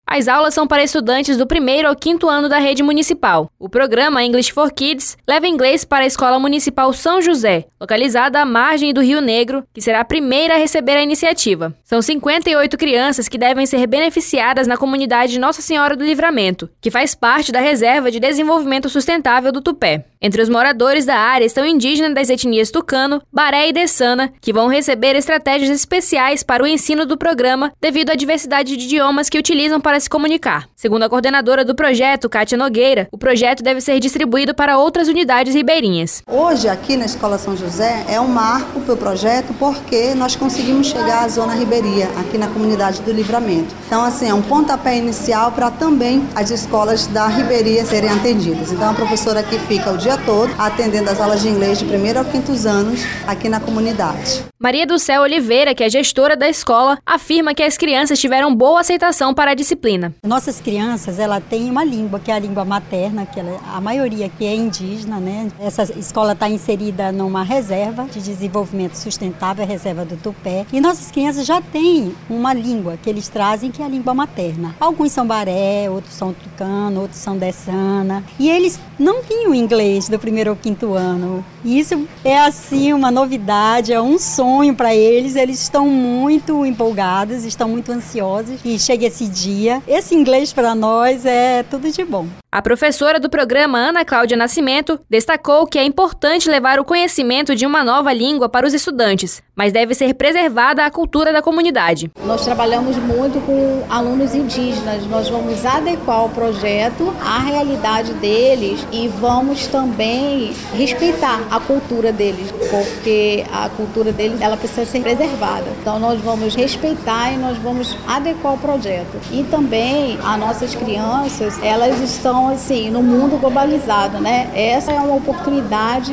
As aulas são para estudantes do 1º ao 5º ano da rede municipal. O programa English for Kids leva inglês para a Escola Municipal São José, localizada à margem do Rio Negro, que será a primeira a receber a iniciativa. São 58 crianças que devem ser beneficiadas na comunidade Nossa Senhora do Livramento, que faz parte da Reserva de Desenvolvimento Sustentável do Tupé. Entre os moradores da área estão indígenas das etnias Tucano, Baré e Dessana, que vão receber estratégias especiais para o ensino do programa devido à diversidade de idiomas que utilizam para se comunicar. Segundo a coordenadora do projeto, Kátia Nogueira, o projeto deve ser distribuído para outras unidades ribeirinhas. Hoje, aqui na Escola São José, é um marco para o projeto porque nós conseguimos chegar à zona ribeirinha, aqui na comunidade do Livramento. Então, é um pontapé inicial para também as escolas da ribeirinha serem atendidas. Então, a professora aqui fica o dia todo atendendo as aulas de inglês de 1º ao 5º anos aqui na comunidade. Maria do Céu Oliveira, que é gestora da escola, afirma que as crianças tiveram boa aceitação para a disciplina. Nossas crianças, ela tem uma língua, que é a língua materna, que a maioria aqui é indígena, né? Essa escola está inserida numa reserva de desenvolvimento sustentável, a reserva do Tupé. E nossas crianças já têm uma língua que eles trazem, que é a língua materna. Alguns são Baré, outros são Tucano, outros são Dessana. E eles não tinham inglês do 1º ao 5º ano. E isso é uma novidade, é um sonho para eles. Eles estão muito empolgados, estão muito ansiosos e chega esse dia. Esse inglês para nós é tudo de bom. A professora do programa, Ana Cláudia Nascimento, destacou que é importante levar o conhecimento de uma nova língua para os estudantes, mas deve ser preservada a cultura da comunidade. Nós trabalhamos muito com alunos indígenas, nós vamos adequar o projeto à realidade deles e vamos também respeitar a cultura deles, porque a cultura deles ela precisa ser preservada. Então nós vamos respeitar e nós vamos adequar o projeto. E também as nossas crianças, elas estão no mundo globalizado, né? Essa é uma oportunidade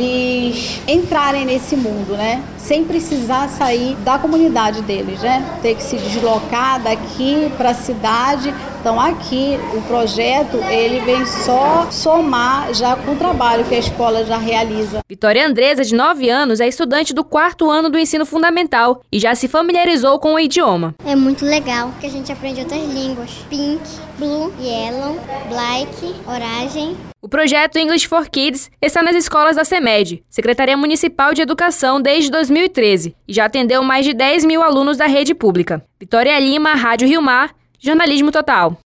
deles entrarem nesse mundo, né? Sem precisar sair da comunidade deles, né? Ter que se deslocar daqui para a cidade. Então aqui o projeto ele vem só somar já com o trabalho que a escola já realiza. Vitória Andresa, de 9 anos, é estudante do 4º ano do ensino fundamental e já se familiarizou com o idioma. É muito legal que a gente aprende outras línguas. Pink, Blue, Yellow, Black, Orange. O projeto English for Kids está nas escolas da CEMED, Secretaria Municipal de Educação, desde 2013, e já atendeu mais de 10 mil alunos da rede pública. Vitória Lima, Rádio Rio Mar, Jornalismo Total.